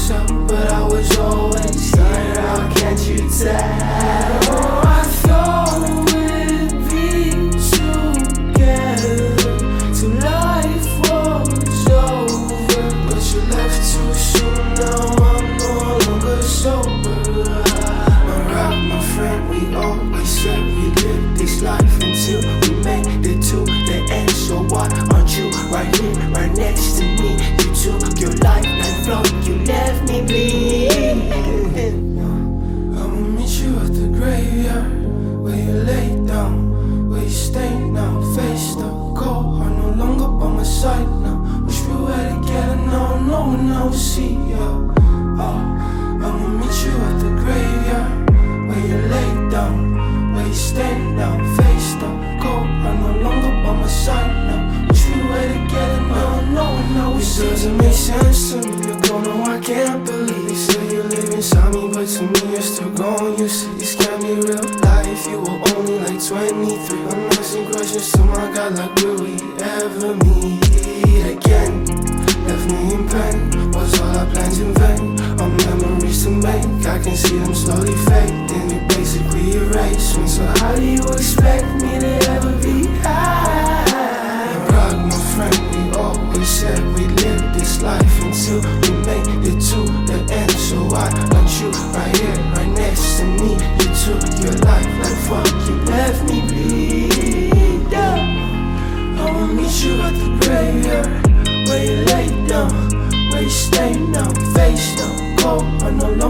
myself, but I was always started out, can't you tell? Oh, I thought we'd be together till life was over, but you left too soon, now I'm no longer sober. My rock, my friend, we always said we lived this life until we made it to the end. So why aren't you right here, right next to me? You took your life like flow, you left me bleeding. I'ma meet you at the graveyard, where you lay down, where you stay now, face the cold. I'm no longer by my side now. Wish we were together now, no one else see ya. I'ma meet you at the graveyard, where you lay down, where you stay now, face the cold. I'm no longer by my side now. Wish we were together now, no one else. It doesn't make sense to me. You don't know, I can't believe. You say you live inside me, but to me you're still gone. You say this can't be real life. You were only like 23. I'm asking questions to my God, like will we ever meet again? Left me in pain. Was all our plans in vain? Our memories to make, I can see them slowly fade. Then you basically erase me. So how do you expect me to ever be high? Rock, my friend, we always said we lived this life until we made it to the end. So why aren't you right here, right next to me? You took your life like fuck, you left me bleed. I'ma meet you at the graveyard, where you lay down, where you stay now, face down, cold. I no